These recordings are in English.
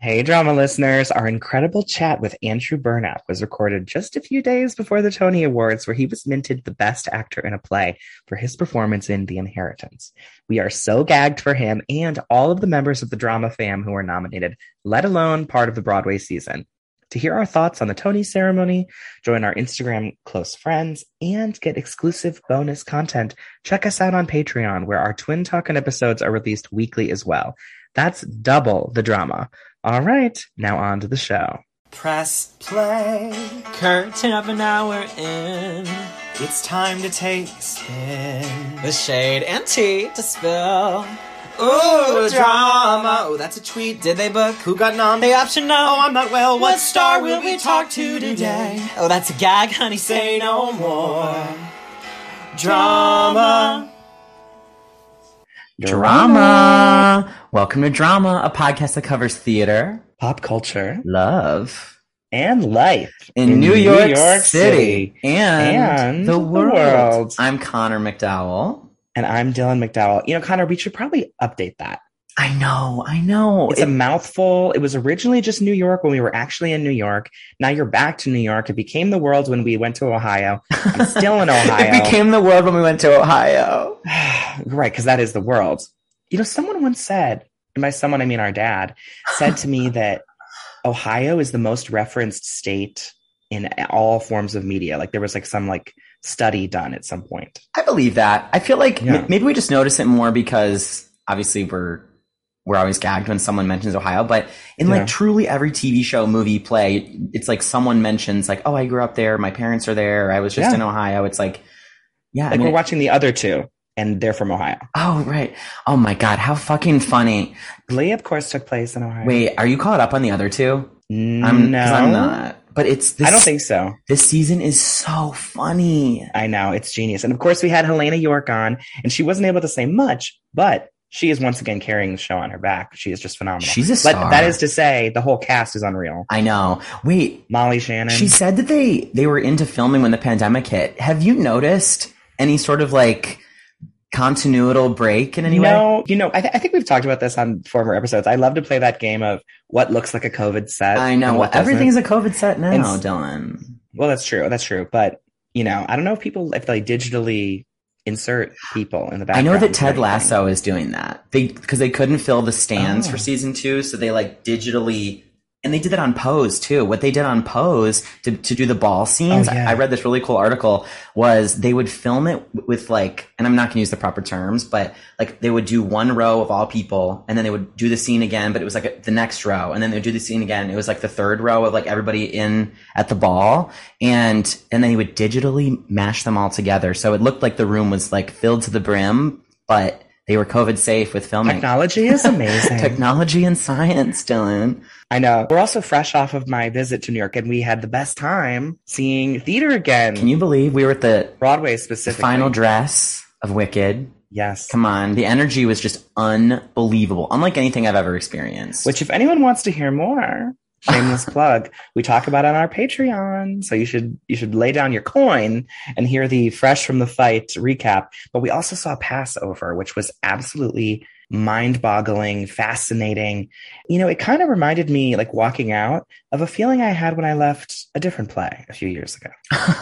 Hey, drama listeners. Our incredible chat with Andrew Burnap was recorded just a few days before the Tony Awards, where he was minted the Best Actor in a Play for his performance in The Inheritance. We are so gagged for him and all of the members of the drama fam who are nominated, let alone part of the Broadway season. To hear our thoughts on the Tony ceremony, join our Instagram close friends, and get exclusive bonus content, check us out on Patreon, where our Twin Talkin' episodes are released weekly as well. That's double the drama. All right, now on to the show. Press play. Curtain up an hour in. It's time to take a spin. The shade and tea to spill. Ooh, drama. Oh, that's a tweet. Did they book? Who got nom? They option no. Oh, I'm not well. What star will we talk to today? Oh, that's a gag, honey. Say no more. Drama. Drama! Welcome to Drama, a podcast that covers theater, pop culture, love, and life in New York City and the world. I'm Connor McDowell. And I'm Dylan McDowell. You know, Connor, we should probably update that. I know. It's a mouthful. It was originally just New York when we were actually in New York. Now you're back to New York. It became the world when we went to Ohio. I'm still in Ohio. It became the world when we went to Ohio. Right, because that is the world. You know, someone once said, and by someone I mean our dad, said to me that Ohio is the most referenced state in all forms of media. Like there was like some like study done at some point. I believe that. I feel like maybe we just notice it more because obviously we're always gagged when someone mentions Ohio, but in like truly every TV show, movie, play, it's like someone mentions like, oh, I grew up there. My parents are there. I was just in Ohio. It's like, like we're watching the other two and they're from Ohio. Oh, right. Oh my God. How fucking funny. Glee, of course, took place in Ohio. Wait, are you caught up on the other two? No. I'm not. But it's this. I don't think so. This season is so funny. I know. It's genius. And of course, we had Helena York on, and she wasn't able to say much, but she is once again carrying the show on her back. She is just phenomenal. She's a star. But that is to say, the whole cast is unreal. I know. Wait. Molly Shannon. She said that they were into filming when the pandemic hit. Have you noticed any sort of like continuital break in any way? No. You know, I think we've talked about this on former episodes. I love to play that game of what looks like a COVID set. I know. Well, everything's a COVID set now, Dylan. Well, that's true. That's true. But, you know, I don't know if they digitally insert people in the background. I know that Ted Lasso is doing that. Because they couldn't fill the stands for season 2, so they like digitally, and they did that on Pose too. What they did on Pose to do the ball scenes, I read this really cool article, was they would film it with like, and I'm not going to use the proper terms, but like they would do one row of all people and then they would do the scene again, but it was like the next row, and then they would do the scene again. It was like the third row of like everybody in at the ball, and then they would digitally mash them all together. So it looked like the room was like filled to the brim, but they were COVID safe with filming. Technology is amazing. Technology and science, Dylan. I know. We're also fresh off of my visit to New York, and we had the best time seeing theater again. Can you believe we were at the Broadway specifically? The final dress of Wicked. Yes. Come on. The energy was just unbelievable. Unlike anything I've ever experienced. Which, if anyone wants to hear more, shameless plug, we talk about on our Patreon. So you should lay down your coin and hear the Fresh from the Fight recap. But we also saw Passover, which was absolutely mind-boggling, fascinating. You know, it kind of reminded me, like walking out, of a feeling I had when I left a different play a few years ago.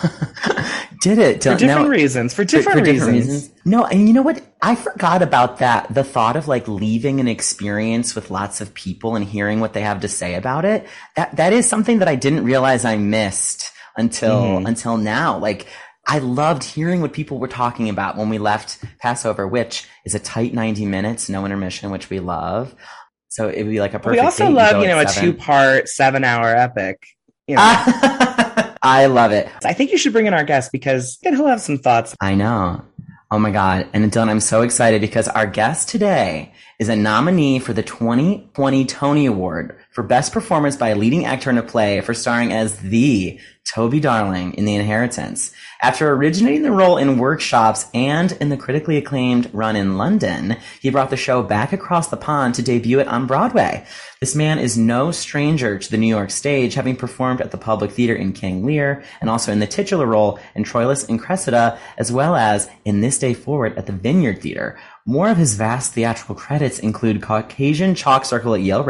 Did it? For different reasons. For different reasons. No, and you know what? I forgot about that. The thought of like leaving an experience with lots of people and hearing what they have to say about it. That is something that I didn't realize I missed until now. Like, I loved hearing what people were talking about when we left Passover, which is a tight 90 minutes, no intermission, which we love. So it would be like a perfect. We also love, a 2-part, 7-hour epic. You know. I love it. I think you should bring in our guest because he'll have some thoughts. I know. Oh my God. And Dylan, I'm so excited because our guest today is a nominee for the 2020 Tony Award for Best Performance by a Leading Actor in a Play for starring as the Toby Darling in The Inheritance. After originating the role in workshops and in the critically acclaimed run in London, he brought the show back across the pond to debut it on Broadway. This man is no stranger to the New York stage, having performed at the Public Theater in King Lear and also in the titular role in Troilus and Cressida, as well as in This Day Forward at the Vineyard Theater. More of his vast theatrical credits include Caucasian Chalk Circle at Yale Rep,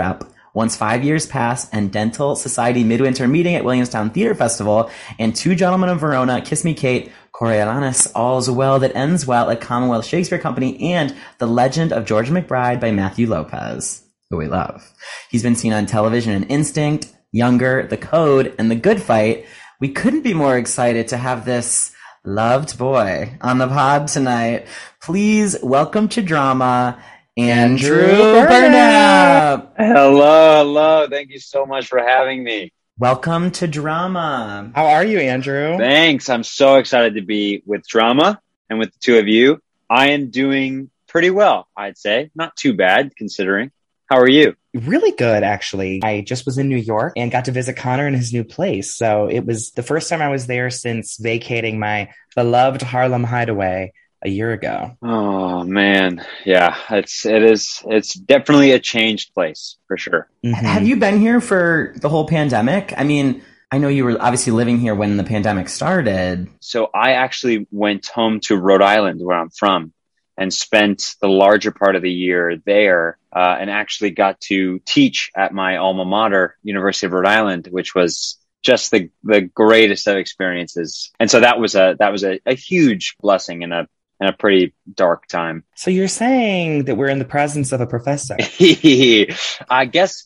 Once 5 years pass and Dental Society Midwinter Meeting at Williamstown Theater Festival and Two Gentlemen of Verona, Kiss Me Kate, Coriolanus, All's Well That Ends Well at Commonwealth Shakespeare Company, and The Legend of George McBride by Matthew Lopez, who we love. He's been seen on television in Instinct, Younger, The Code, and The Good Fight. We couldn't be more excited to have this loved boy on the pod tonight. Please welcome to Drama, Andrew Burnap. Hello. Thank you so much for having me. Welcome to Drama. How are you, Andrew? Thanks. I'm so excited to be with Drama and with the two of you. I am doing pretty well, I'd say. Not too bad, considering. How are you? Really good, actually. I just was in New York and got to visit Connor in his new place. So it was the first time I was there since vacating my beloved Harlem Hideaway a year ago. Oh man. Yeah, it's definitely a changed place for sure. Mm-hmm. Have you been here for the whole pandemic? I mean, I know you were obviously living here when the pandemic started. So I actually went home to Rhode Island, where I'm from, and spent the larger part of the year there, and actually got to teach at my alma mater, University of Rhode Island, which was just the greatest of experiences. And so that was a huge blessing in a pretty dark time. So you're saying that we're in the presence of a professor? I guess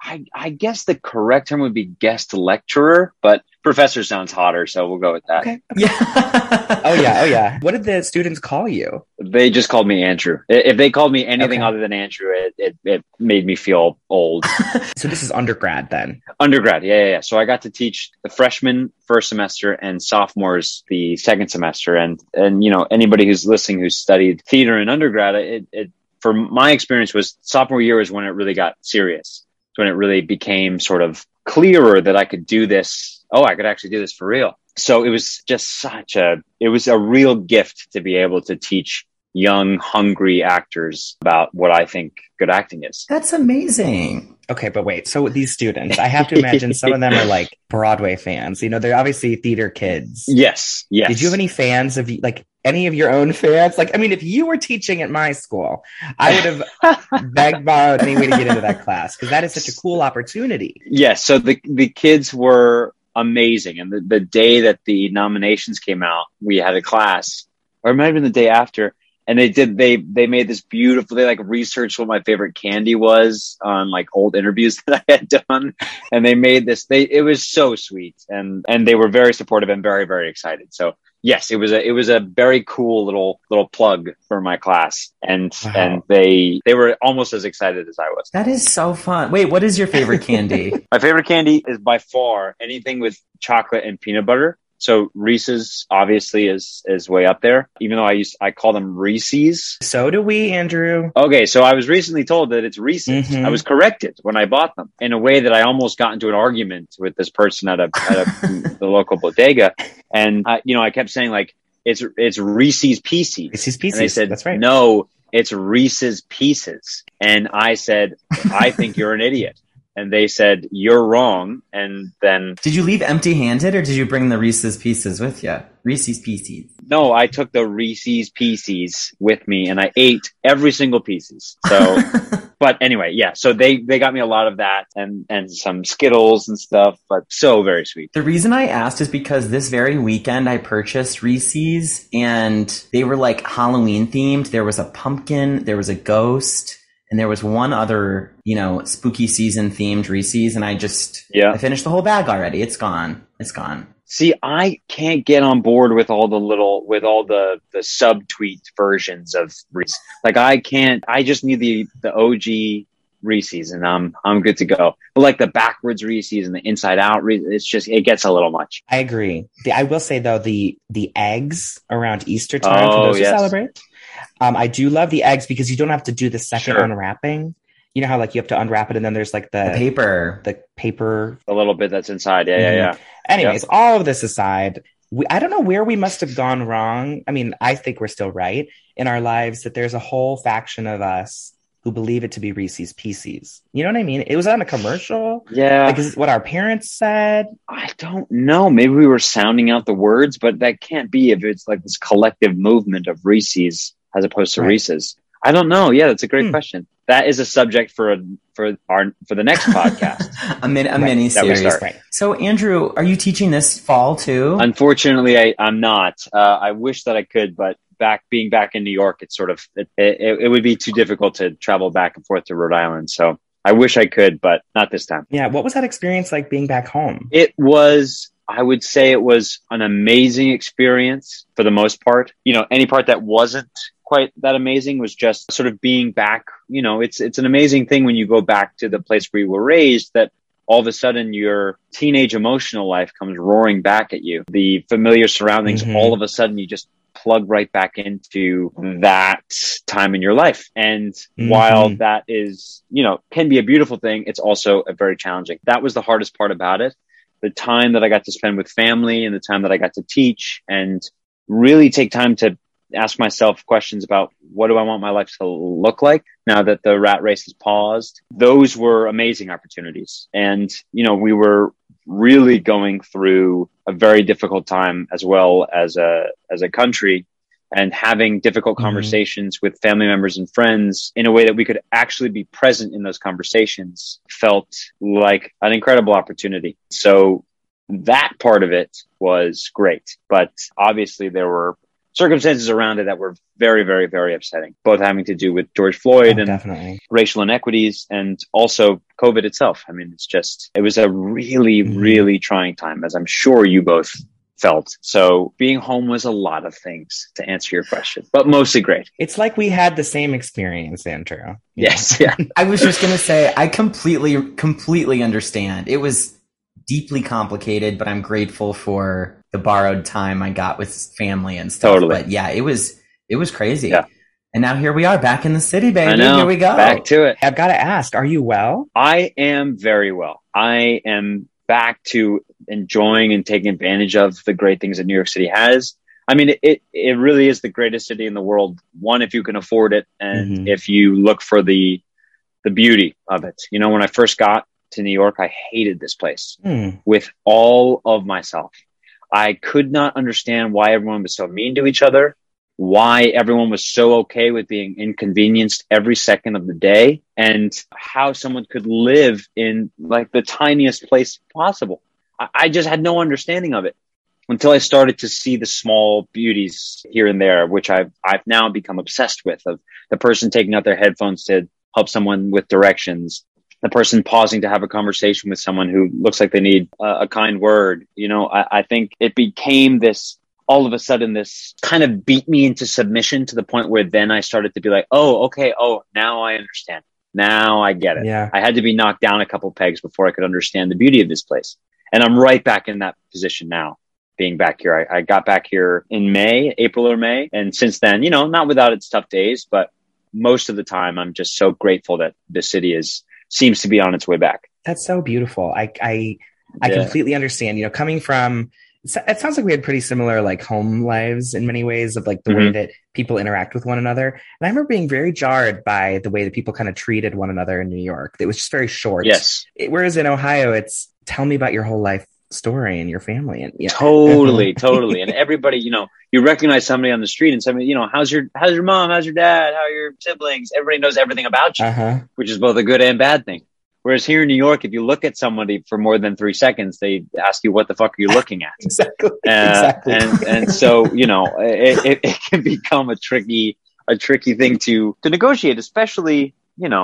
the correct term would be guest lecturer, but professor sounds hotter, so we'll go with that. Okay. Yeah. Oh yeah. What did the students call you? They just called me Andrew. If they called me anything Okay. other than Andrew, it made me feel old. So this is undergrad then? Undergrad, yeah. So I got to teach the freshmen first semester and sophomores the second semester. And anybody who's listening who's studied theater in undergrad, it for my experience was sophomore year is when it really got serious. When it really became sort of clearer that I could do this. Oh, I could actually do this for real. So it was just it was a real gift to be able to teach young, hungry actors about what I think good acting is. That's amazing. Okay, but wait. So these students, I have to imagine some of them are like Broadway fans. They're obviously theater kids. Yes. Did you have any fans of like any of your own fans? Like, I mean, if you were teaching at my school, I would have begged, borrowed any way to get into that class because that is such a cool opportunity. Yes. So the kids were amazing. And the day that the nominations came out, we had a class, or it might have been the day after. And they made this beautiful, they like researched what my favorite candy was on like old interviews that I had done. And they made this, it was so sweet. And they were very supportive and very, very excited. So yes, it was a very cool little plug for my class. And, Wow. and they were almost as excited as I was. That is so fun. Wait, what is your favorite candy? My favorite candy is by far anything with chocolate and peanut butter. So Reese's obviously is way up there, even though I call them Reese's. So do we, Andrew. Okay, so I was recently told that it's Reese's. Mhm. I was corrected when I bought them in a way that I almost got into an argument with this person at the local bodega. And I kept saying like, it's Reese's Pieces. Reese's Pieces. And they said, That's right. no, it's Reese's Pieces. And I said, I think you're an idiot. And they said, you're wrong. And then... Did you leave empty-handed or did you bring the Reese's Pieces with you? Reese's Pieces. No, I took the Reese's Pieces with me and I ate every single pieces. So, but anyway, yeah. So they got me a lot of that and some Skittles and stuff, but so very sweet. The reason I asked is because this very weekend I purchased Reese's and they were like Halloween themed. There was a pumpkin, there was a ghost, and there was one other, spooky season themed Reese's, and I finished the whole bag already. It's gone. See, I can't get on board with all the subtweet versions of Reese's. Like I just need the OG Reese's and I'm good to go. But like the backwards Reese's and the inside out Reese's, it gets a little much. I agree. I will say though, the eggs around Easter time for those who celebrate. I do love the eggs because you don't have to do the second unwrapping. You know how like you have to unwrap it and then there's like the paper, a little bit that's inside. Yeah. Anyways, all of this aside, I don't know where we must have gone wrong. I mean, I think we're still right in our lives that there's a whole faction of us who believe it to be Reese's Pieces. You know what I mean? It was on a commercial. Yeah. Like, is it what our parents said? I don't know. Maybe we were sounding out the words, but that can't be if it's like this collective movement of Reese's as opposed to Reese's. I don't know. Yeah, that's a great question. that is a subject for the next podcast. a mini series. Right. So Andrew, are you teaching this fall too? Unfortunately, I'm not. I wish that I could, but being back in New York, it's sort of it would be too difficult to travel back and forth to Rhode Island. So I wish I could, but not this time. Yeah. What was that experience like being back home? It was, I would say it was an amazing experience for the most part. You know, any part that wasn't quite that amazing was just sort of being back. You know, it's an amazing thing when you go back to the place where you were raised, that all of a sudden your teenage emotional life comes roaring back at you. The familiar surroundings, all of a sudden you just plug right back into that time in your life. And while that is, you know, can be a beautiful thing, it's also a very challenging. That was the hardest part about it. The time that I got to spend with family and the time that I got to teach and really take time to ask myself questions about what do I want my life to look like now that the rat race has paused. Those were amazing opportunities. And, you know, we were really going through a very difficult time as well as a country, and having difficult conversations with family members and friends in a way that we could actually be present in those conversations felt like an incredible opportunity. So that part of it was great. But obviously there were circumstances around it that were very, very, very upsetting, both having to do with George Floyd and definitely racial inequities, and also COVID itself. I mean, it was a really, really trying time, as I'm sure you both felt. So being home was a lot of things, to answer your question, but mostly great. It's like we had the same experience, Andrew. Yes. Yeah. I was just going to say, I completely understand. It was deeply complicated, but I'm grateful for the borrowed time I got with family and stuff. Totally. But yeah, it was crazy. Yeah. And now here we are back in the city, baby. I know. Here we go. Back to it. I've got to ask, are you well? I am very well. I am back to enjoying and taking advantage of the great things that New York City has. I mean, it really is the greatest city in the world. One, if you can afford it, and if you look for the beauty of it. You know, when I first got to New York, I hated this place with all of myself. I could not understand why everyone was so mean to each other, why everyone was so okay with being inconvenienced every second of the day, and how someone could live in like the tiniest place possible. I just had no understanding of it until I started to see the small beauties here and there, which I've now become obsessed with, of the person taking out their headphones to help someone with directions, the person pausing to have a conversation with someone who looks like they need a kind word. You know, I think it became this, all of a sudden, this kind of beat me into submission to the point where then I started to be like, oh, okay. Oh, now I understand. Now I get it. Yeah. I had to be knocked down a couple pegs before I could understand the beauty of this place. And I'm right back in that position now, being back here. I got back here in April or May. And since then, you know, not without its tough days, but most of the time, I'm just so grateful that the city seems to be on its way back. That's so beautiful. I completely understand, you know, coming from, it sounds like we had pretty similar like home lives in many ways, of like the way that people interact with one another. And I remember being very jarred by the way that people kind of treated one another in New York. It was just very short. Yes. Whereas in Ohio, it's tell me about your whole life story and your family. And yeah. Totally. And everybody, you know, you recognize somebody on the street and somebody, you know, how's your mom? How's your dad? How are your siblings? Everybody knows everything about you, which is both a good and bad thing. Whereas here in New York, if you look at somebody for more than 3 seconds, they ask you, what the fuck are you looking at? Exactly. And so, you know, it can become a tricky thing to negotiate, especially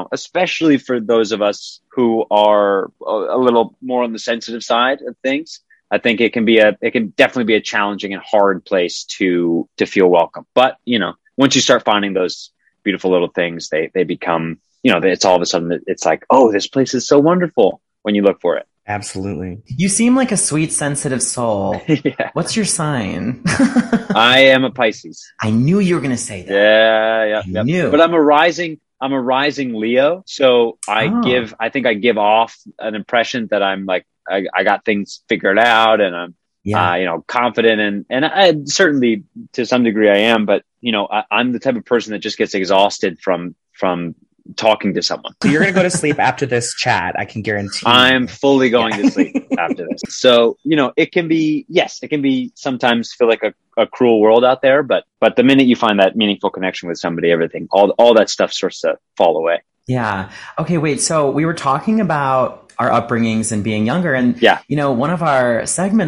for those of us who are a little more on the sensitive side of things. I think it can definitely be a challenging and hard place to feel welcome. But, you know, once you start finding those beautiful little things, they become, you know, it's all of a sudden, it's like, oh, this place is so wonderful when you look for it. Absolutely. You seem like a sweet, sensitive soul. Yeah. What's your sign? I am a Pisces. I knew you were going to say that. Yeah. I knew. But I'm a rising Leo. So I think I give off an impression that I'm like, I got things figured out, and I'm, you know, confident, and I certainly to some degree I am, but you know, I'm the type of person that just gets exhausted from talking to someone. So you're going to go to sleep after this chat. I can guarantee. I'm fully going to sleep after this. So, you know, it can be sometimes feel like a cruel world out there, but the minute you find that meaningful connection with somebody, everything, all that stuff starts to fall away. Yeah. Okay, wait. So we were talking about our upbringings and being younger, and one of our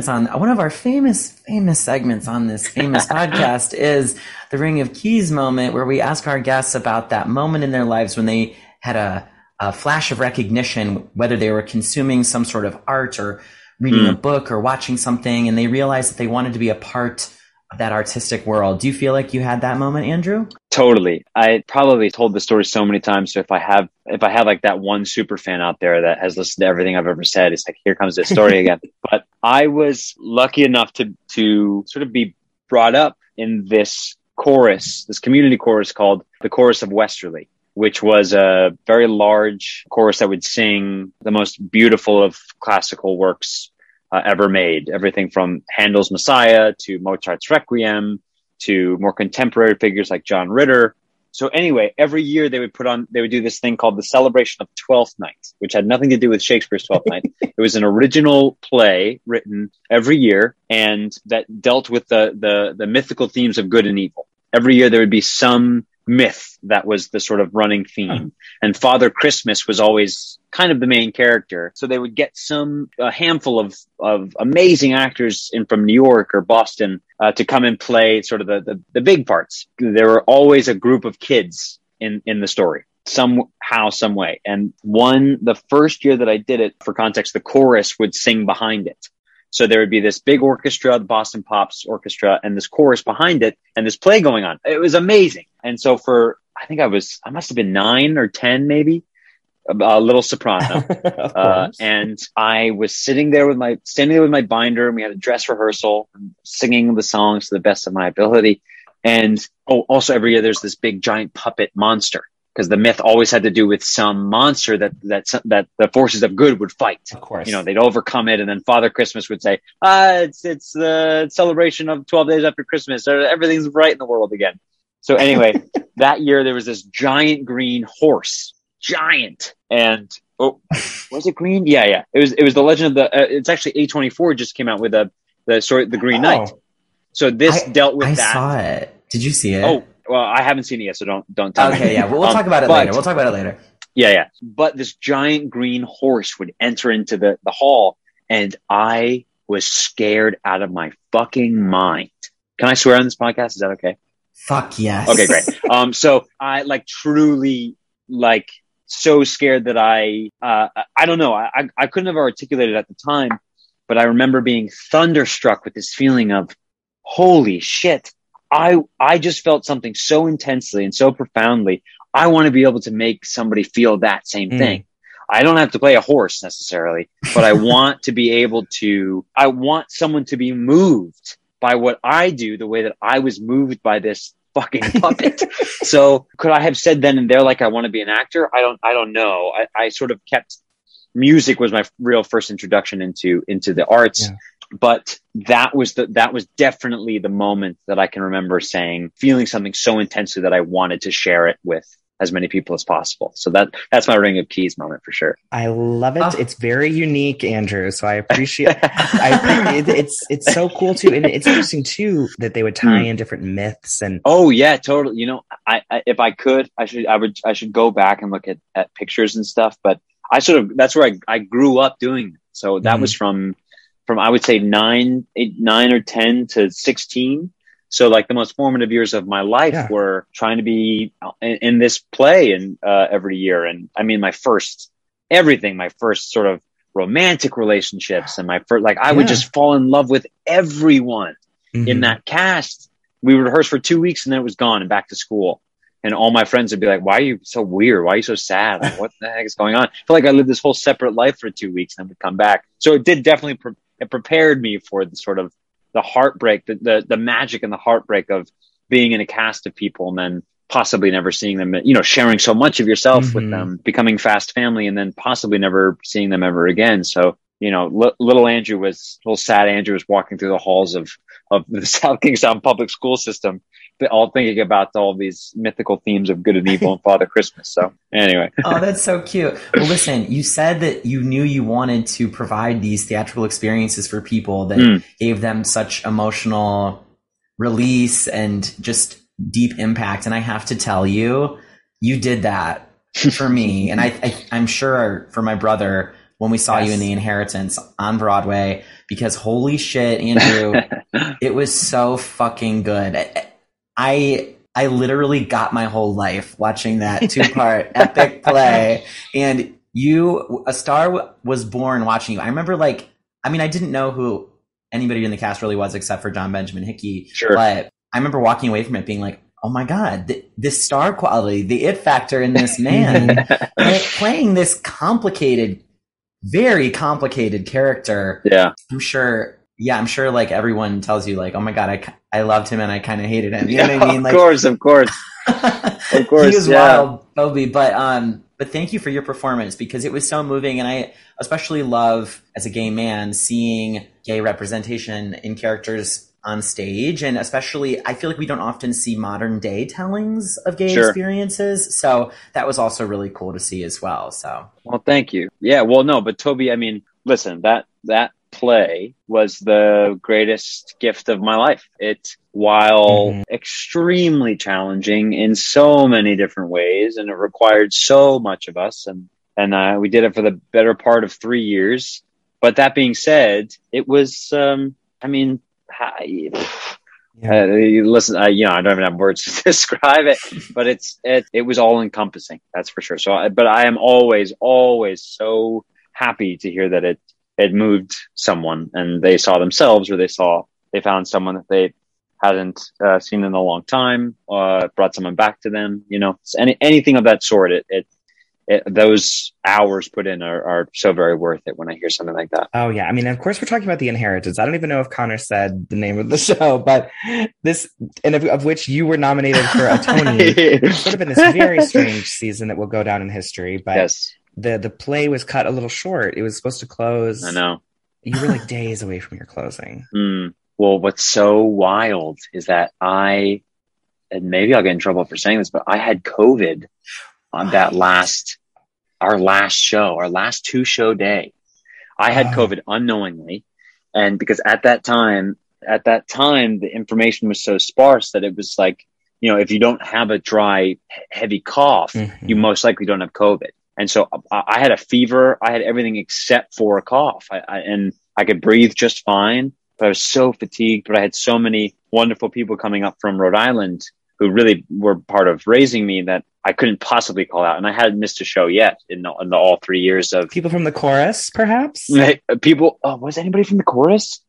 famous segments on this famous podcast is the Ring of Keys moment, where we ask our guests about that moment in their lives when they had a flash of recognition, whether they were consuming some sort of art or reading a book or watching something, and they realized that they wanted to be a part of that artistic world. Do you feel like you had that moment, Andrew? Totally. I probably told the story so many times. So if I have like that one super fan out there that has listened to everything I've ever said, it's like, here comes this story again. But I was lucky enough to sort of be brought up in this chorus, this community chorus called the Chorus of Westerly, which was a very large chorus that would sing the most beautiful of classical works ever made. Everything from Handel's Messiah to Mozart's Requiem to more contemporary figures like John Ritter. So anyway, every year they would do this thing called the Celebration of Twelfth Night, which had nothing to do with Shakespeare's Twelfth Night. It was an original play written every year, and that dealt with the mythical themes of good and evil. Every year there would be some myth that was the sort of running theme. And Father Christmas was always kind of the main character. So they would get a handful of amazing actors in from New York or Boston to come and play sort of the big parts. There were always a group of kids in the story, somehow, some way. And the first year that I did it, for context, the chorus would sing behind it. So there would be this big orchestra, the Boston Pops Orchestra, and this chorus behind it, and this play going on. It was amazing. And so I must have been 9 or 10, maybe, a little soprano. And I was standing there with my binder, and we had a dress rehearsal, and singing the songs to the best of my ability. And also every year there's this big giant puppet monster, because the myth always had to do with some monster that the forces of good would fight. Of course. They'd overcome it. And then Father Christmas would say, it's the celebration of 12 days after Christmas. Everything's right in the world again. So anyway, that year there was this giant green horse. Giant. And, was it green? Yeah. It was the legend of it's actually A24 just came out with the Green Knight. So this dealt with that. I saw it. Did you see it? Oh, well, I haven't seen it yet, so don't tell me. Okay, yeah, we'll talk about it later. Yeah. But this giant green horse would enter into the hall, and I was scared out of my fucking mind. Can I swear on this podcast? Is that okay? Fuck yes. Okay, great. So I truly so scared that I don't know. I couldn't have articulated at the time, but I remember being thunderstruck with this feeling of, holy shit. I just felt something so intensely and so profoundly. I want to be able to make somebody feel that same thing. I don't have to play a horse necessarily, but I want to be able to, I want someone to be moved by what I do the way that I was moved by this fucking puppet. So could I have said then and there, I want to be an actor? I don't know. I sort of kept, music was my real first introduction into the arts. Yeah. But that was definitely the moment that I can remember feeling something so intensely that I wanted to share it with as many people as possible. So that's my Ring of Keys moment for sure. I love it. It's very unique, Andrew. So I appreciate it's so cool too. And it's interesting too that they would tie in different myths and. Oh yeah, totally. I if I could, I should go back and look at pictures and stuff, but that's where I grew up doing. So that was from I would say 9 or 10 to 16. So the most formative years of my life were trying to be in this play and every year. And I mean, my first sort of romantic relationships and my first, I would just fall in love with everyone in that cast. We would rehearse for 2 weeks and then it was gone and back to school. And all my friends would be like, why are you so weird? Why are you so sad? What the heck is going on? I feel like I lived this whole separate life for 2 weeks and then would come back. So it did definitely it prepared me for the sort of the heartbreak, the magic and the heartbreak of being in a cast of people and then possibly never seeing them, sharing so much of yourself with them, becoming fast family, and then possibly never seeing them ever again. So, little sad Andrew was walking through the halls of the South Kingstown public school system, all thinking about all these mythical themes of good and evil and Father Christmas. So anyway. Oh, that's so cute. Well, listen, you said that you knew you wanted to provide these theatrical experiences for people that gave them such emotional release and just deep impact. And I have to tell you, you did that for me, and I'm sure for my brother when we saw you in The Inheritance on Broadway, because holy shit, Andrew, it was so fucking good. I literally got my whole life watching that 2-part epic play, and a star was born watching you. I remember, I didn't know who anybody in the cast really was except for John Benjamin Hickey. Sure. But I remember walking away from it being like, oh my God, this star quality, the it factor in this man, playing this complicated, very complicated character. Yeah. I'm sure like everyone tells you like, oh my God, I loved him and I kind of hated him. You know what I mean? Of course. Of course. He was wild, Toby. But thank you for your performance, because it was so moving. And I especially love, as a gay man, seeing gay representation in characters on stage. And especially, I feel like we don't often see modern day tellings of gay experiences. So that was also really cool to see as well. So, well, thank you. Yeah. Well, no, but Toby, listen, that play was the greatest gift of my life. It, while extremely challenging in so many different ways, and it required so much of us, and we did it for the better part of 3 years. But that being said, it was, listen, I don't even have words to describe it, but it was all encompassing. That's for sure. So, but I am always so happy to hear that it moved someone, and they saw themselves, or they found someone that they hadn't seen in a long time, brought someone back to them, anything of that sort. Those hours put in are so very worth it when I hear something like that. Oh yeah. Of course we're talking about The Inheritance. I don't even know if Connor said the name of the show, but this, and of which you were nominated for a Tony, sort of in this very strange season that will go down in history. But yes. The play was cut a little short. It was supposed to close. I know. You were like days away from your closing. Well, what's so wild is that and maybe I'll get in trouble for saying this, but I had COVID on our last show, our last 2-show day. I had COVID unknowingly. And because at that time, the information was so sparse that it was like, if you don't have a dry, heavy cough, you most likely don't have COVID. And so I had a fever. I had everything except for a cough. And I could breathe just fine, but I was so fatigued. But I had so many wonderful people coming up from Rhode Island who really were part of raising me that I couldn't possibly call out. And I hadn't missed a show yet in all 3 years of... People from the chorus, perhaps? People... was anybody from the chorus?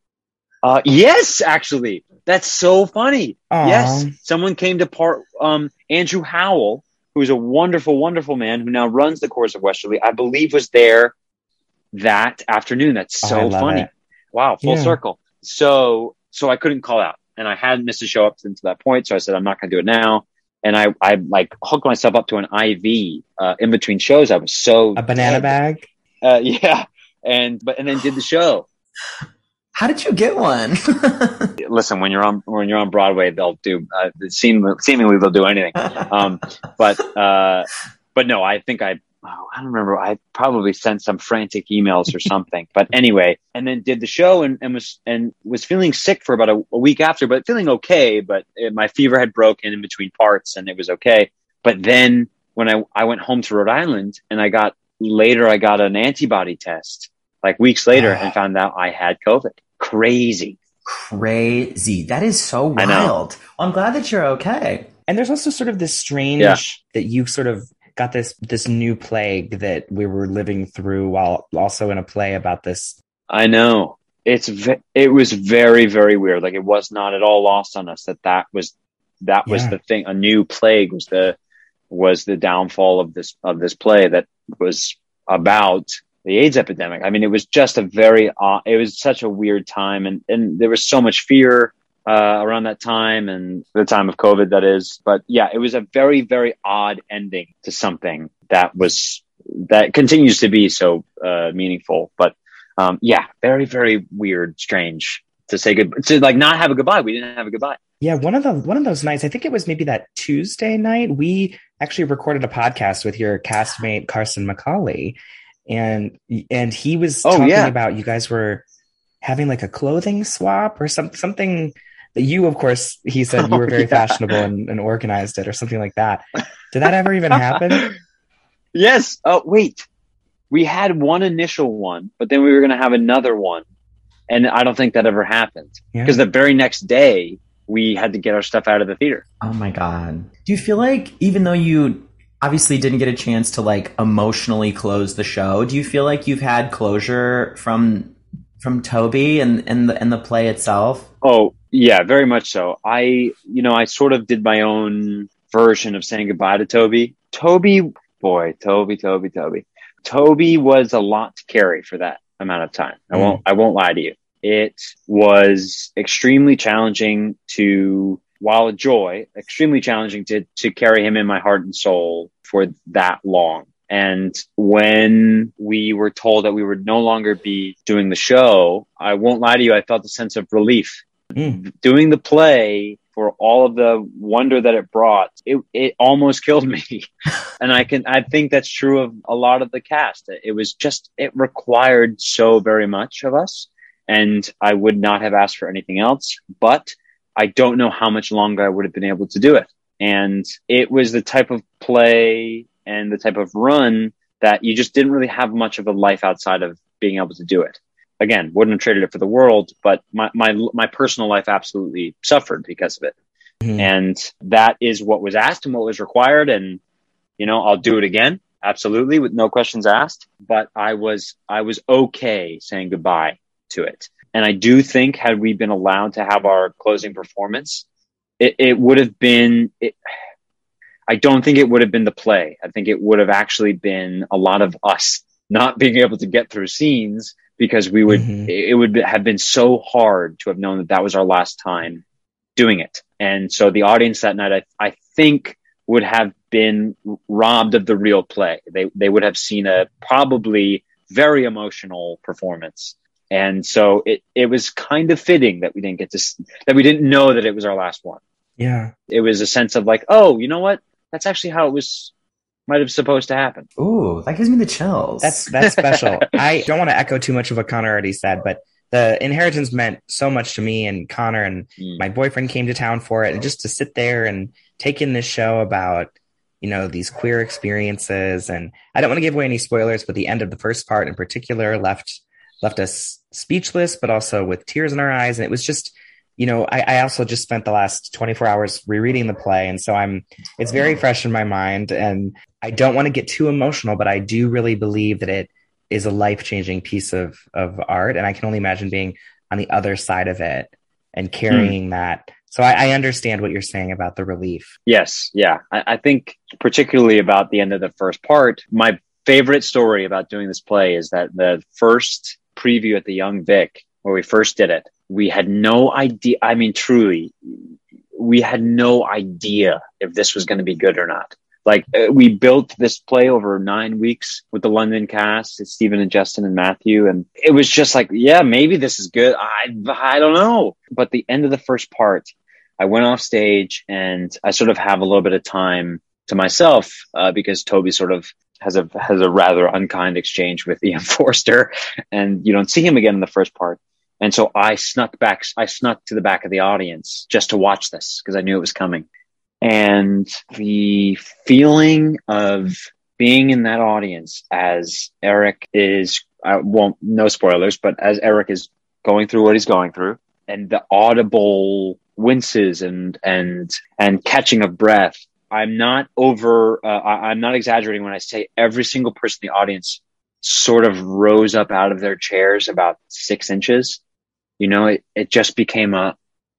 Yes, actually. That's so funny. Aww. Yes. Someone came to Andrew Howell, who's a wonderful, wonderful man who now runs the chorus of Westerly, I believe was there that afternoon. That's so funny. It. Wow. Full circle. So I couldn't call out, and I hadn't missed a show up until that point. So I said, I'm not going to do it now. And I hooked myself up to an IV, in between shows. I was so a banana bag. Yeah. And then did the show. How did you get one? Listen, when you're on Broadway, they'll do seemingly they'll do anything. But no, I think I don't remember. I probably sent some frantic emails or something. But anyway, and then did the show and was feeling sick for about a week after, but feeling okay. But my fever had broken in between parts, and it was okay. But then when I went home to Rhode Island, and I got an antibody test like weeks later and found out I had COVID. Crazy. That is so wild. Well, I'm glad that you're okay. And there's also sort of this strange that you sort of got this new plague that we were living through while also in a play about this. I know. It was very, very weird. Like, it was not at all lost on us that was the thing. A new plague was the downfall of this play that was about the AIDS epidemic. It was just it was such a weird time, and there was so much fear around that time, and the time of COVID, that is. But yeah, it was a very, very odd ending to something that continues to be so meaningful. But very, very weird, strange to say goodbye, to not have a goodbye. We didn't have a goodbye. Yeah, one of those nights, I think it was maybe that Tuesday night, we actually recorded a podcast with your castmate Carson McCauley. And he was talking about you guys were having like a clothing swap or something that you, of course, he said you were very fashionable and organized it or something like that. Did that ever even happen? Yes. Oh, wait. We had one initial one, but then we were going to have another one. And I don't think that ever happened. Because the very next day, we had to get our stuff out of the theater. Oh my God. Do you feel like, even though you obviously didn't get a chance to like emotionally close the show, do you feel like you've had closure from Toby and the play itself? Oh, yeah, very much so. I sort of did my own version of saying goodbye to Toby. Toby was a lot to carry for that amount of time. I won't lie to you. It was extremely challenging while a joy, extremely challenging to carry him in my heart and soul for that long. And when we were told that we would no longer be doing the show, I won't lie to you, I felt a sense of relief. Doing the play, for all of the wonder that it brought, it almost killed me. And I think that's true of a lot of the cast. It required so very much of us, and I would not have asked for anything else, but I don't know how much longer I would have been able to do it. And it was the type of play and the type of run that you just didn't really have much of a life outside of being able to do it. Again, wouldn't have traded it for the world, but my personal life absolutely suffered because of it. And that is what was asked and what was required. And, I'll do it again. Absolutely. With no questions asked. But I was okay saying goodbye to it. And I do think, had we been allowed to have our closing performance, it would have been, I don't think it would have been the play. I think it would have actually been a lot of us not being able to get through scenes, because it would have been so hard to have known that was our last time doing it. And so the audience that night, I think, would have been robbed of the real play. They would have seen a probably very emotional performance. And so it was kind of fitting that we didn't know that it was our last one. Yeah. It was a sense of like, oh, you know what? That's actually how it might have supposed to happen. Ooh, that gives me the chills. That's special. I don't want to echo too much of what Connor already said, but the Inheritance meant so much to me and Connor, and my boyfriend came to town for it, and just to sit there and take in this show about, these queer experiences. And I don't want to give away any spoilers, but the end of the first part in particular left us speechless, but also with tears in our eyes. And it was just, I also just spent the last 24 hours rereading the play. And so it's very fresh in my mind, and I don't want to get too emotional, but I do really believe that it is a life-changing piece of art. And I can only imagine being on the other side of it and carrying that. So I understand what you're saying about the relief. Yes. Yeah. I think particularly about the end of the first part, my favorite story about doing this play is that the first preview at the Young Vic, where we first did it, we had no idea. I mean, truly, we had no idea if this was going to be good or not. Like, we built this play over 9 weeks with the London cast. It's Stephen and Justin and Matthew. And it was just like, yeah, maybe this is good. I don't know. But the end of the first part, I went off stage and I sort of have a little bit of time to myself, because Toby sort of has a rather unkind exchange with Ian Forster, and you don't see him again in the first part. And so I snuck to the back of the audience just to watch this, because I knew it was coming. And the feeling of being in that audience as Eric is, no spoilers, but as Eric is going through what he's going through, and the audible winces and catching of breath. I'm not exaggerating when I say every single person in the audience sort of rose up out of their chairs about 6 inches. It just became a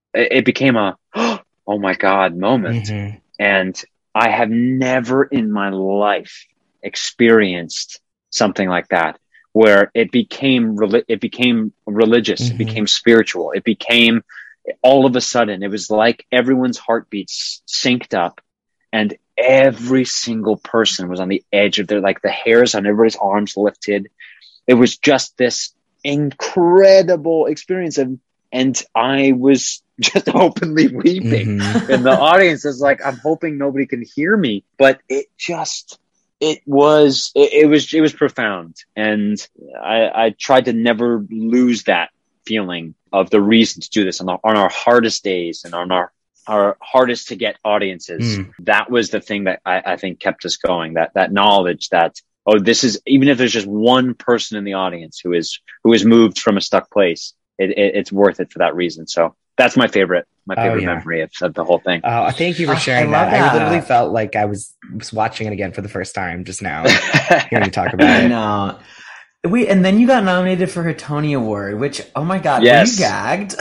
oh my God moment. Mm-hmm. And I have never in my life experienced something like that, where it became religious, mm-hmm. It became spiritual. It became, all of a sudden, it was like everyone's heartbeats synced up, and every single person was on the edge of the hairs on everybody's arms lifted. It was just this incredible experience. And I was just openly weeping. Mm-hmm. And the audience is like, I'm hoping nobody can hear me, but it was profound. And I tried to never lose that feeling of the reason to do this on our hardest days and on our our hardest to get audiences. That was the thing that I think kept us going. That knowledge that, oh, this is, even if there's just one person in the audience who is moved from a stuck place, it's worth it for that reason. So that's my favorite memory of the whole thing. Oh, thank you for sharing that. I literally felt like I was watching it again for the first time just now, hearing you talk about it. I know. And then you got nominated for a Tony Award, which, oh my God, yes. Were you gagged?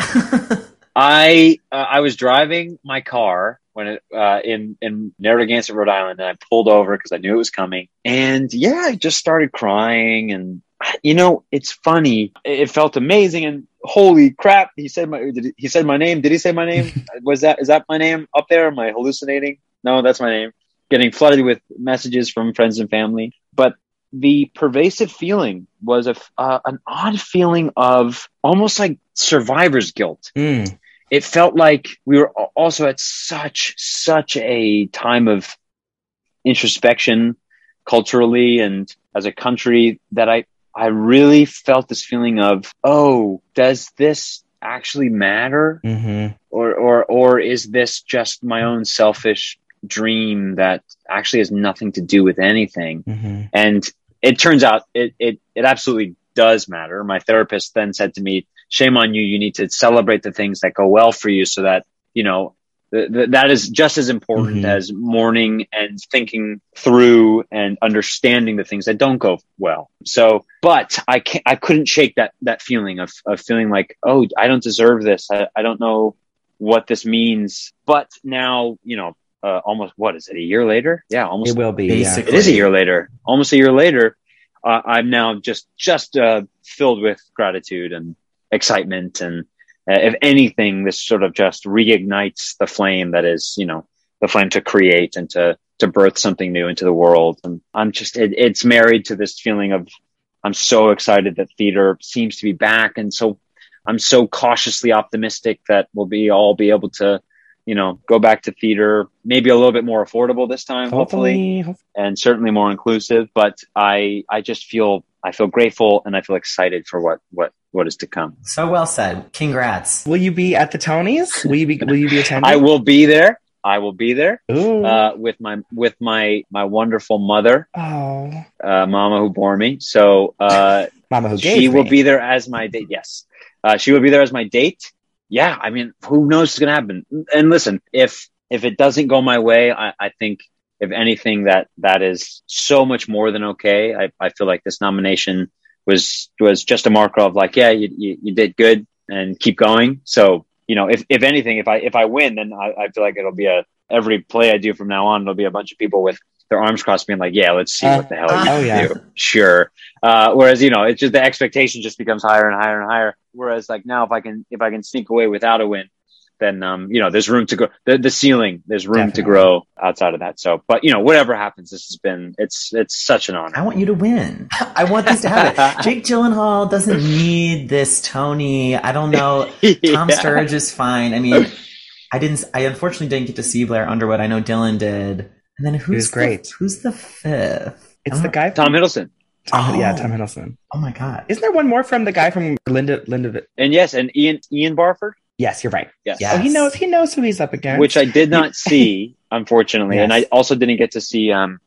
I was driving my car when in Narragansett, Rhode Island, and I pulled over because I knew it was coming. And yeah, I just started crying. And it's funny. It felt amazing. And holy crap, he said my name. Did he say my name? Is that my name up there? Am I hallucinating? No, that's my name. Getting flooded with messages from friends and family. But the pervasive feeling was an odd feeling of almost like survivor's guilt. It felt like we were also at such a time of introspection culturally and as a country that I really felt this feeling of, oh, does this actually matter? Or is this just my own selfish dream that actually has nothing to do with anything? And it turns out it absolutely does matter. My therapist then said to me, shame on you. You need to celebrate the things that go well for you, so that, that is just as important as mourning and thinking through and understanding the things that don't go well. So, but I couldn't shake that feeling of feeling like, oh, I don't deserve this. I don't know what this means. But now, almost, what is it, a year later? Yeah, almost. It will be. Basically. It is a year later. Almost a year later. I'm now just filled with gratitude and excitement. And if anything, this sort of just reignites the flame that is, the flame to create and to birth something new into the world. And I'm just, it's married to this feeling of, I'm so excited that theater seems to be back. And so I'm so cautiously optimistic that we'll all be able to, go back to theater, maybe a little bit more affordable this time, hopefully, and certainly more inclusive. But I feel grateful and I feel excited for what is to come. So well said. Congrats. Will you be at the Tonys? Will you be attending? I will be there. Ooh. With my wonderful mother. Oh. Mama who bore me. So, Mama who gave she will me. be there as my date. Yes. She will be there as my date. Yeah. I mean, who knows what's going to happen? And listen, if it doesn't go my way, I think if anything, that is so much more than okay. I feel like this nomination was just a marker of like, yeah, you did good and keep going. So, if anything, if I win, then I feel like it'll be every play I do from now on, it'll be a bunch of people with their arms crossed being like, yeah, let's see what the hell you can do. Sure. Whereas, it's just the expectation just becomes higher and higher and higher. Whereas like now, if I can sneak away without a win, then, there's room to go, the ceiling, there's room Definitely. to grow outside of that. So, but whatever happens, it's such an honor. I want you to win. I want this to happen. Jake Gyllenhaal doesn't need this Tony. I don't know. Tom Sturridge is fine. I mean, I unfortunately didn't get to see Blair Underwood. I know Dylan did. And then who's great. Who's the fifth? It's the guy. Tom Hiddleston. Yeah, Tom Hiddleston. Oh my God. Isn't there one more from the guy from Linda? And yes, and Ian Barford. Yes, you're right. Yes. Oh, he knows who he's up against. Which I did not see, unfortunately. Yes. And I also didn't get to see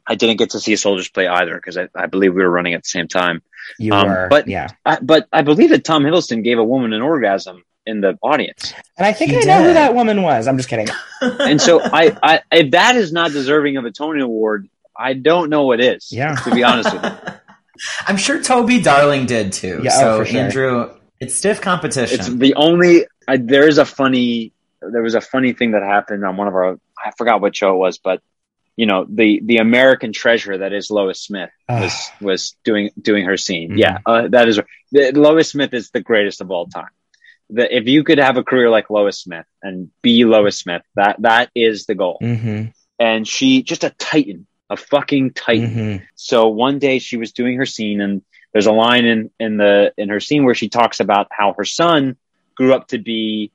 A Soldier's Play either, because I believe we were running at the same time. You were, but yeah. But I believe that Tom Hiddleston gave a woman an orgasm in the audience. And I think He I know who did. that woman was. I'm just kidding. And so I if that is not deserving of a Tony Award, I don't know what is. Yeah. To be honest with you. I'm sure Toby Darling did too. Yeah, so for sure. Andrew, it's stiff competition. It's the only. There was a funny thing that happened on one of our. I forgot what show it was, but the American treasure that is Lois Smith was doing her scene. Mm-hmm. Yeah, that is. Lois Smith is the greatest of all time. If you could have a career like Lois Smith and be Lois Smith, that is the goal. Mm-hmm. And she just a titan, a fucking titan. Mm-hmm. So one day she was doing her scene, and there's a line in her scene where she talks about how her son grew up to be,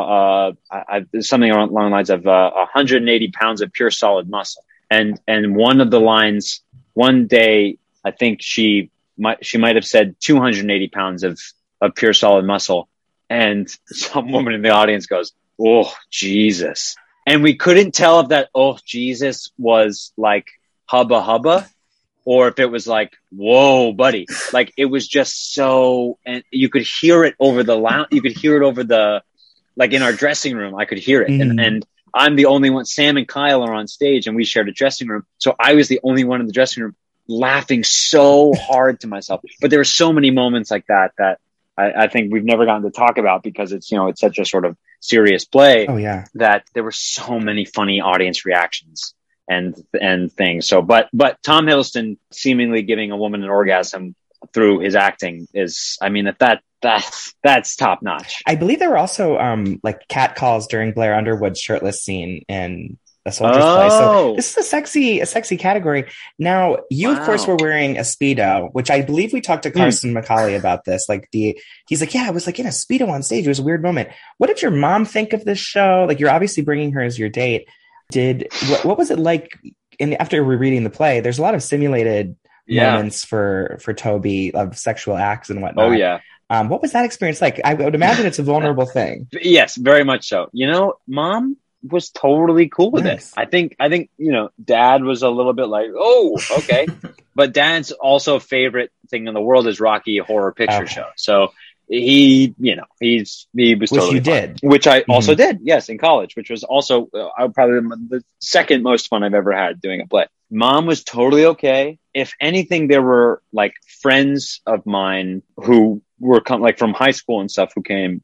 something along the lines of 180 pounds of pure solid muscle. And one of the lines, one day, I think she might have said 280 pounds of pure solid muscle. And some woman in the audience goes, "Oh, Jesus." And we couldn't tell if that, oh, Jesus was like hubba hubba, or if it was like, whoa, buddy. Like, it was just so, and you could hear it over the lounge. You could hear it over the, like in our dressing room, I could hear it. And I'm the only one. Sam and Kyle are on stage and we shared a dressing room. So I was the only one in the dressing room laughing so hard to myself. But there were so many moments like that I think we've never gotten to talk about because it's, you know, it's such a sort of serious play. Oh yeah. That there were so many funny audience reactions and things. So, but Tom Hiddleston seemingly giving a woman an orgasm through his acting is, I mean, that's top notch. I believe there were also like cat calls during Blair Underwood's shirtless scene in A Soldier's Play. So this is a sexy category. Now, you of course were wearing a Speedo, which I believe we talked to Carson McCauley about this. Like he's like, yeah, I was like in a Speedo on stage. It was a weird moment. What did your mom think of this show? Like, you're obviously bringing her as your date. What was it like? And after rereading the play, there's a lot of simulated moments for Toby of sexual acts and whatnot. Oh yeah. What was that experience like? I would imagine it's a vulnerable thing. Yes, very much so. You know, Mom was totally cool with it. I think, you know, Dad was a little bit like, oh, okay. But Dad's also favorite thing in the world is Rocky Horror Picture Show. So he, you know, he was totally fun. Which I also did. Yes. In college, which was also probably the second most fun I've ever had doing a play. Mom was totally okay. If anything, there were like friends of mine who were like from high school and stuff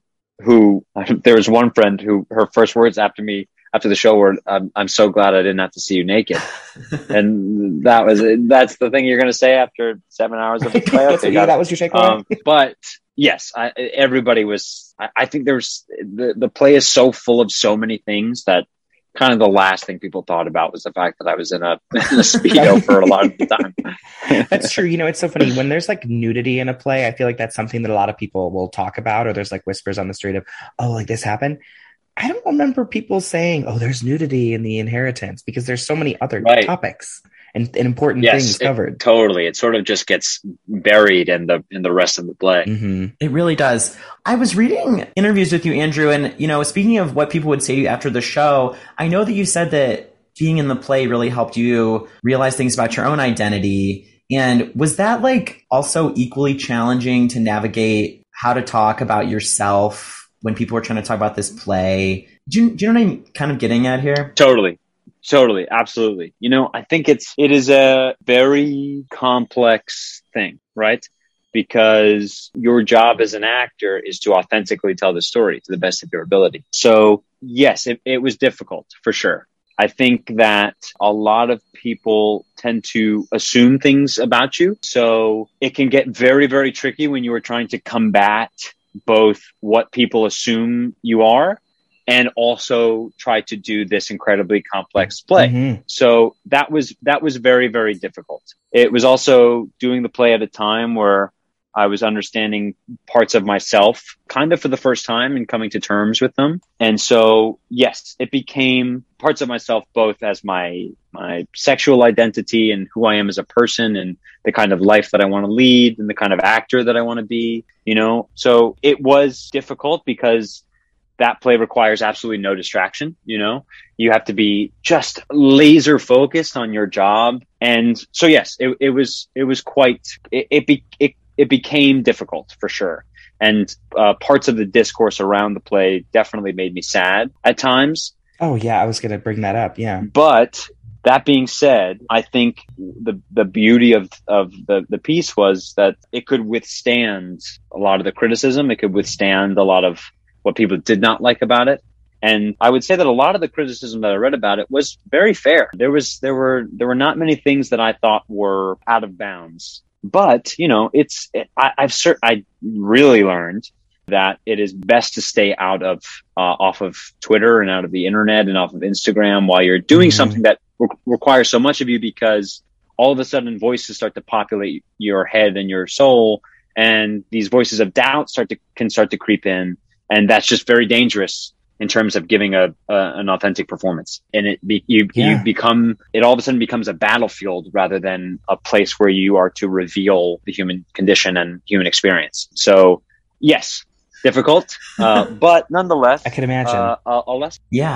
there was one friend who her first words after the show were, I'm so glad I didn't have to see you naked. And that's the thing you're going to say after 7 hours of the play. Okay, that was your takeaway. But yes, everybody was, I think the play is so full of so many things that kind of the last thing people thought about was the fact that I was in a Speedo for a lot of the time. That's true. You know, it's so funny when there's like nudity in a play. I feel like that's something that a lot of people will talk about, or there's like whispers on the street of, oh, like this happened. I don't remember people saying, oh, there's nudity in The Inheritance, because there's so many other topics and important things covered. Totally. It sort of just gets buried in the rest of the play. Mm-hmm. It really does. I was reading interviews with you, Andrew, and, you know, speaking of what people would say to you after the show, I know that you said that being in the play really helped you realize things about your own identity. And was that like also equally challenging to navigate how to talk about yourself when people were trying to talk about this play? Do you know what I'm kind of getting at here? Totally. Absolutely. You know, I think it is a very complex thing, right? Because your job as an actor is to authentically tell the story to the best of your ability. So yes, it was difficult for sure. I think that a lot of people tend to assume things about you. So it can get very, very tricky when you are trying to combat both what people assume you are and also try to do this incredibly complex play. Mm-hmm. So that was very, very difficult. It was also doing the play at a time where I was understanding parts of myself kind of for the first time and coming to terms with them. And so, yes, it became parts of myself, both as my sexual identity and who I am as a person and the kind of life that I want to lead and the kind of actor that I want to be, you know? So it was difficult because that play requires absolutely no distraction. You know, you have to be just laser focused on your job. And so, yes, it was quite, it became difficult for sure. And parts of the discourse around the play definitely made me sad at times. Oh yeah, I was going to bring that up. Yeah. But that being said, I think the beauty of the piece was that it could withstand a lot of the criticism. It could withstand a lot of what people did not like about it. And I would say that a lot of the criticism that I read about it was very fair. There were not many things that I thought were out of bounds. But, you know, I really learned that it is best to stay out of, off of Twitter and out of the internet and off of Instagram while you're doing something that requires so much of you, because all of a sudden voices start to populate your head and your soul. And these voices of doubt can start to creep in. And that's just very dangerous in terms of giving an authentic performance. And it all of a sudden becomes a battlefield rather than a place where you are to reveal the human condition and human experience. So yes, difficult, but nonetheless, I can imagine a lesson. Yeah.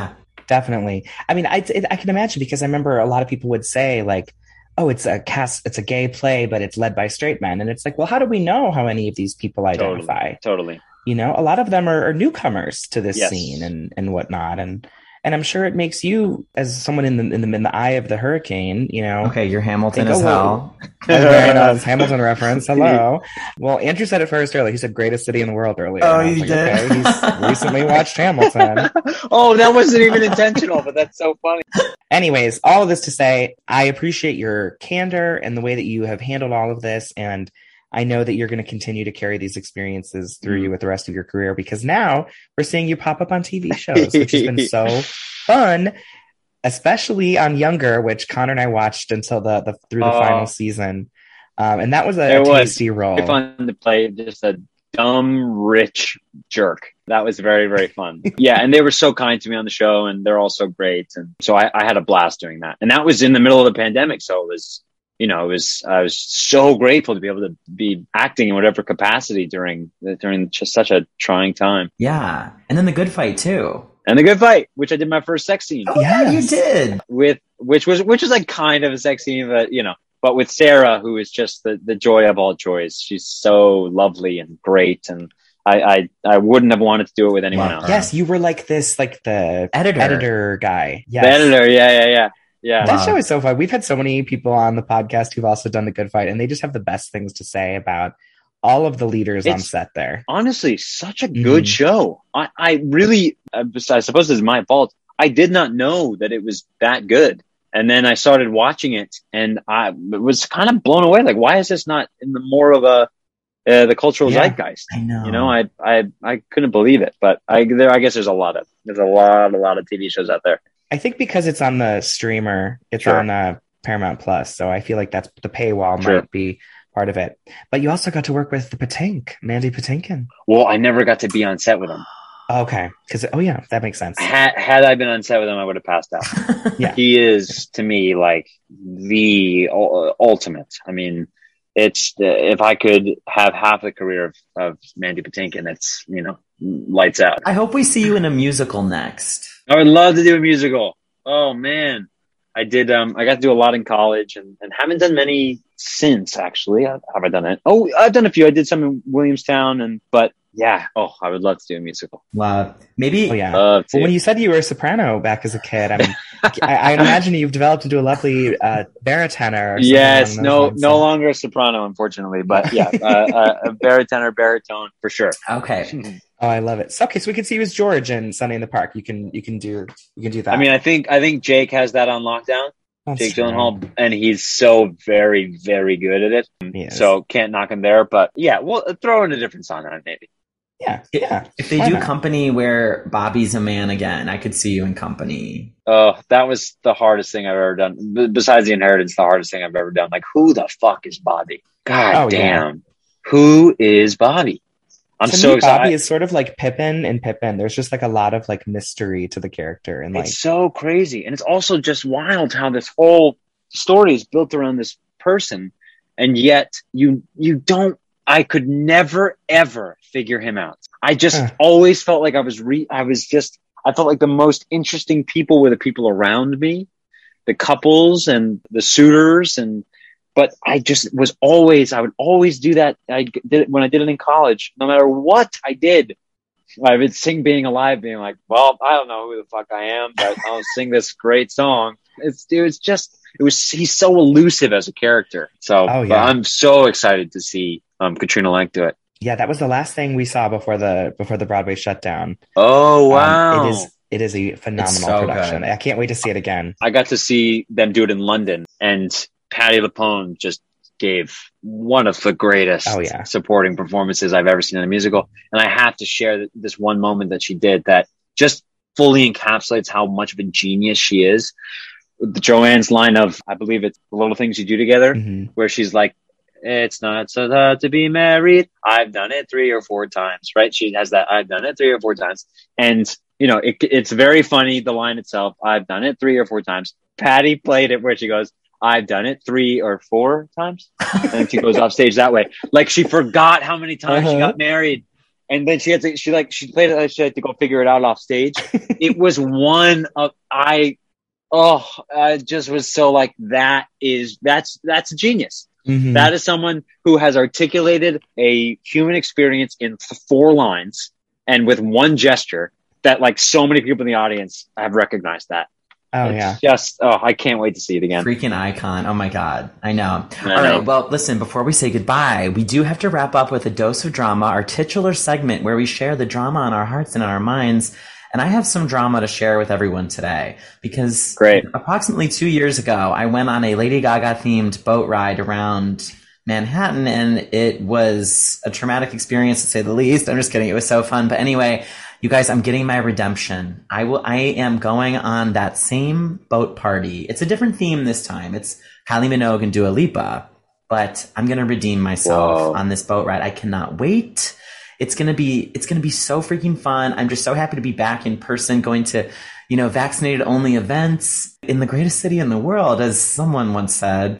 Definitely. I mean, I can imagine, because I remember a lot of people would say like, "Oh, it's a gay play, but it's led by straight men," and it's like, well, how do we know how any of these people identify? Totally. You know, a lot of them are newcomers to this Yes. scene and whatnot, and I'm sure it makes you, as someone in the eye of the hurricane, you know. Okay, you're Hamilton Think, as oh, hell. Very nice Hamilton reference. Hello. Well, Andrew said it first earlier. He said greatest city in the world earlier. Oh, And I was he like, did? okay, he's recently watched Hamilton. Oh, that wasn't even intentional, but that's so funny. Anyways, all of this to say, I appreciate your candor and the way that you have handled all of this. And I know that you're going to continue to carry these experiences through you with the rest of your career, because now we're seeing you pop up on TV shows, which has been so fun, especially on Younger, which Connor and I watched until the through the final season. And that was a tasty role. Very fun to play just a dumb, rich jerk. That was very, very fun. Yeah, and they were so kind to me on the show, and they're all so great. And so I had a blast doing that. And that was in the middle of the pandemic, so it was, you know, I was so grateful to be able to be acting in whatever capacity during just such a trying time. Yeah. And then The Good Fight too. And The Good Fight, which I did my first sex scene Oh yeah, you did. which was like kind of a sex scene, but you know, but with Sarah, who is just the joy of all joys. She's so lovely and great, and I wouldn't have wanted to do it with anyone else. Yes, you were like this, like the editor guy. Yes. The editor, yeah. That show is so fun. We've had so many people on the podcast who've also done The Good Fight, and they just have the best things to say about all of the leaders on set there. Honestly, such a good show. I really, I suppose this is my fault, I did not know that it was that good. And then I started watching it, and I was kind of blown away. Like, why is this not in the more of the cultural zeitgeist? I know. You know, I couldn't believe it. But I guess there's a lot of TV shows out there. I think because it's on the streamer, it's on Paramount Plus. So I feel like that's the paywall might be part of it. But you also got to work with the Patink, Mandy Patinkin. Well, I never got to be on set with him. Okay, because that makes sense. Had I been on set with him, I would have passed out. Yeah, he is to me like the ultimate. I mean, it's if I could have half the career of Mandy Patinkin, it's, you know, lights out. I hope we see you in a musical next. I would love to do a musical. Oh man, I did. I got to do a lot in college, and haven't done many since. Actually, have I done it? Oh, I've done a few. I did some in Williamstown, but. Yeah. Oh, I would love to do a musical. Wow. Maybe. Oh, yeah. Well, when you said you were a soprano back as a kid, I mean, I imagine you've developed into a lovely baritone. Yes. No longer a soprano, unfortunately. But yeah, a baritone for sure. Okay. Oh, I love it. So, okay, so we can see you as George in Sunday in the Park. You can do that. I mean, I think Jake has that on lockdown. That's Jake Gyllenhaal, and he's so very, very good at it. So can't knock him there. But yeah, we'll throw in a different song on it, maybe. Yeah. If they do Company where Bobby's a man again, I could see you in Company. Oh, that was the hardest thing I've ever done. Besides The Inheritance, the hardest thing I've ever done. Like, who the fuck is Bobby? God damn. Yeah. Who is Bobby? I'm so excited. Bobby is sort of like Pippin in Pippin. There's just like a lot of like mystery to the character, and like it's so crazy. And it's also just wild how this whole story is built around this person, and yet you don't. I could never ever figure him out. I just always felt like I felt like the most interesting people were the people around me, the couples and the suitors, but I would always do that. I did it when I did it in college. No matter what I did, I would sing Being Alive, being like, well, I don't know who the fuck I am, but I'll sing this great song. He's so elusive as a character. So I'm so excited to see Katrina Lenk do it. Yeah, that was the last thing we saw before the Broadway shutdown. Oh wow! It is a phenomenal production. Good. I can't wait to see it again. I got to see them do it in London, and Patti LuPone just gave one of the greatest supporting performances I've ever seen in a musical. And I have to share this one moment that she did that just fully encapsulates how much of a genius she is. Joanne's line of, I believe it's The Little Things You Do Together, where she's like, it's not so hard to be married. I've done it 3 or 4 times, right? She has that, I've done it 3 or 4 times. And, you know, it's very funny, the line itself, I've done it 3 or 4 times. Patti played it where she goes, I've done it 3 or 4 times. And she goes off stage that way. Like she forgot how many times she got married. and then she played it like she had to go figure it out off stage. It was one of I just was so like that's a genius. Mm-hmm. That is someone who has articulated a human experience in 4 lines and with one gesture that like so many people in the audience have recognized that. Oh, it's just, I can't wait to see it again. Freaking icon. Oh my God. I know. All right. Well, listen, before we say goodbye, we do have to wrap up with a dose of drama, our titular segment where we share the drama on our hearts and on our minds. And I have some drama to share with everyone today because approximately 2 years ago, I went on a Lady Gaga themed boat ride around Manhattan, and it was a traumatic experience to say the least. I'm just kidding. It was so fun. But anyway, you guys, I'm getting my redemption. I am going on that same boat party. It's a different theme this time. It's Kylie Minogue and Dua Lipa, but I'm going to redeem myself on this boat ride. I cannot wait. It's going to be so freaking fun. I'm just so happy to be back in person, going to, vaccinated only events in the greatest city in the world, as someone once said.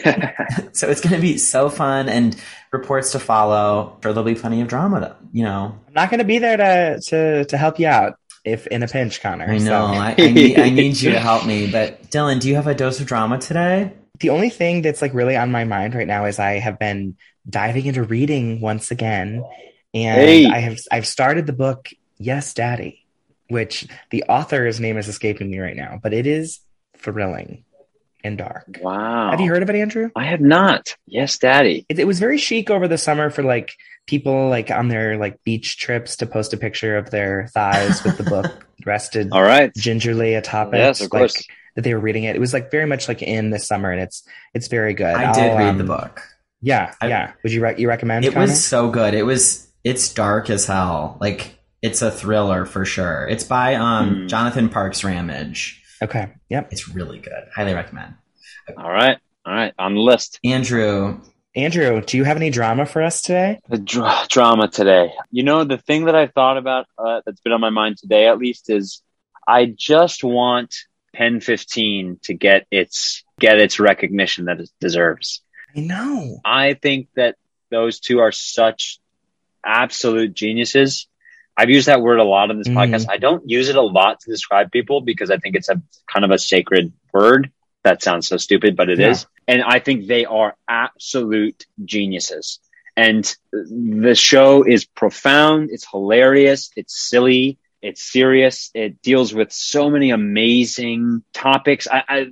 So it's going to be so fun, and reports to follow. Sure, there'll be plenty of drama, I'm not going to be there to help you out if in a pinch, Connor. I know. So. I need you to help me. But Dylan, do you have a dose of drama today? The only thing that's like really on my mind right now is I have been diving into reading once again. And I've started the book, Yes, Daddy, which the author's name is escaping me right now, but it is thrilling and dark. Wow. Have you heard of it, Andrew? I have not. Yes, Daddy. It was very chic over the summer for like people like on their like beach trips to post a picture of their thighs with the book rested gingerly atop it. Yes, of course. Like, that they were reading it. It was like very much like in this summer, and it's very good. I did read the book. Yeah. Would you recommend? It Connor? Was so good. It's dark as hell. Like, it's a thriller for sure. It's by Jonathan Parks Ramage. Okay. Yep. It's really good. Highly recommend. All right. On the list. Andrew, do you have any drama for us today? The drama today. The thing that I thought about that's been on my mind today, at least, is I just want Pen 15 to get its recognition that it deserves. I know. I think that those two are such absolute geniuses. I've used that word a lot in this podcast. I don't use it a lot to describe people because I think it's a kind of a sacred word. That sounds so stupid, but it is. And I think they are absolute geniuses. And the show is profound. It's hilarious. It's silly. It's serious. It deals with so many amazing topics.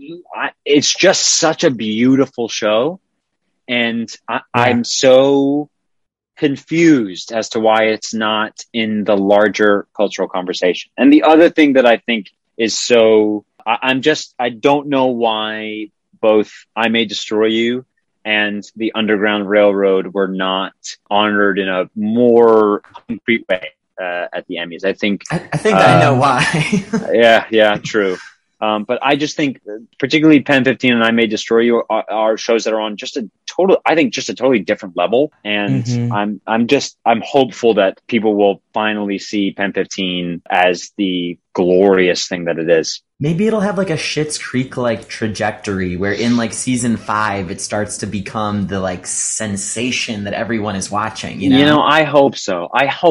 It's just such a beautiful show. And I'm so confused as to why it's not in the larger cultural conversation. And the other thing that I think is so, I don't know why both I May Destroy You and the Underground Railroad were not honored in a more concrete way at the Emmys. I think I know why. yeah, true. But I just think, particularly Pen 15 and I May Destroy You are shows that are on just a totally different level. And I'm hopeful that people will finally see Pen 15 as the glorious thing that it is. Maybe it'll have like a Schitt's Creek like trajectory where in like season 5 it starts to become the like sensation that everyone is watching. I hope so.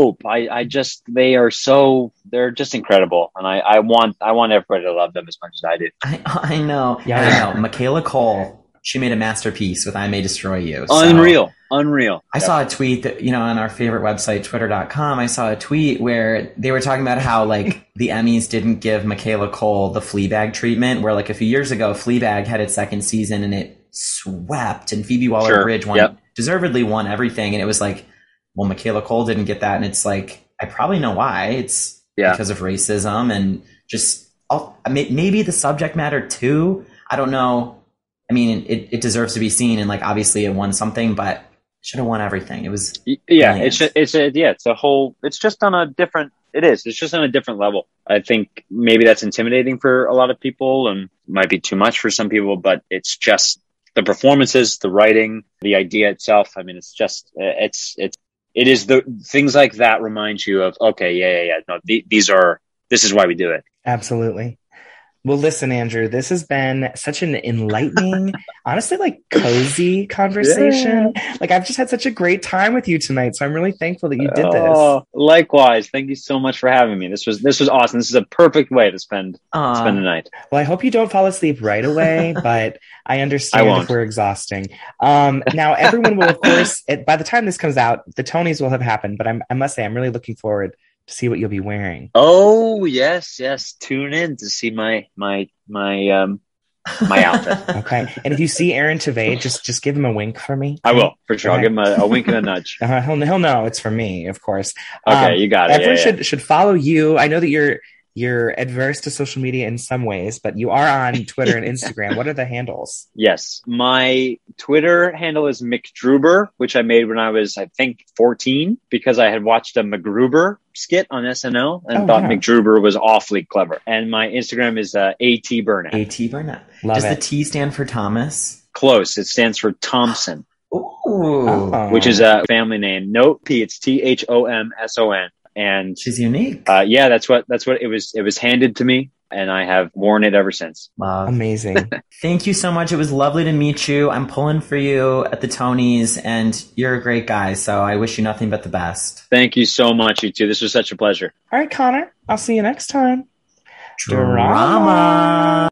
They're just incredible, and I want everybody to love them as much as I do. I know. Yeah, I know. Michaela Cole. She made a masterpiece with I May Destroy You. So Unreal. I saw a tweet that, on our favorite website, twitter.com, I saw a tweet where they were talking about how, like, the Emmys didn't give Michaela Cole the Fleabag treatment, where, like, a few years ago, Fleabag had its second season and it swept, and Phoebe Waller-Bridge deservedly won everything. And it was like, well, Michaela Cole didn't get that. And it's like, I probably know why. It's because of racism and just maybe the subject matter, too. I don't know. I mean, it deserves to be seen, and like obviously it won something, but it should have won everything. It was it's just on a different level. I think maybe that's intimidating for a lot of people and might be too much for some people, but it's just the performances, the writing, the idea itself. I mean, it is the things like that remind you of, okay, no, this is why we do it. Absolutely. Well, listen, Andrew, this has been such an enlightening, honestly, like cozy conversation. Like I've just had such a great time with you tonight. So I'm really thankful that you did this. Oh, likewise. Thank you so much for having me. This was awesome. This is a perfect way to spend the night. Well, I hope you don't fall asleep right away, but I understand if we're exhausting. Now, everyone will, of course, by the time this comes out, the Tonys will have happened. But I must say, I'm really looking forward to see what you'll be wearing. Oh, yes. Tune in to see my outfit. Okay. And if you see Aaron Tveit, just give him a wink for me. I will, for sure. I'll give him a wink and a nudge. He'll know it's for me, of course. Okay, you got it. Everyone should follow you. I know that you're adverse to social media in some ways, but you are on Twitter and Instagram. What are the handles? Yes. My Twitter handle is McDruber, which I made when I was, I think, 14, because I had watched a MacGruber skit on SNL and thought McDruber was awfully clever. And my Instagram is AT Burnett. AT Burnett. Does the T stand for Thomas? Close. It stands for Thompson. Ooh. Which is a family name. No P. It's THOMSON. And she's unique. Yeah, that's what it was. It was handed to me, and I have worn it ever since. Love. Amazing. Thank you so much. It was lovely to meet you. I'm pulling for you at the Tonys, and you're a great guy. So I wish you nothing but the best. Thank you so much, you two. This was such a pleasure. All right, Connor. I'll see you next time. Drama.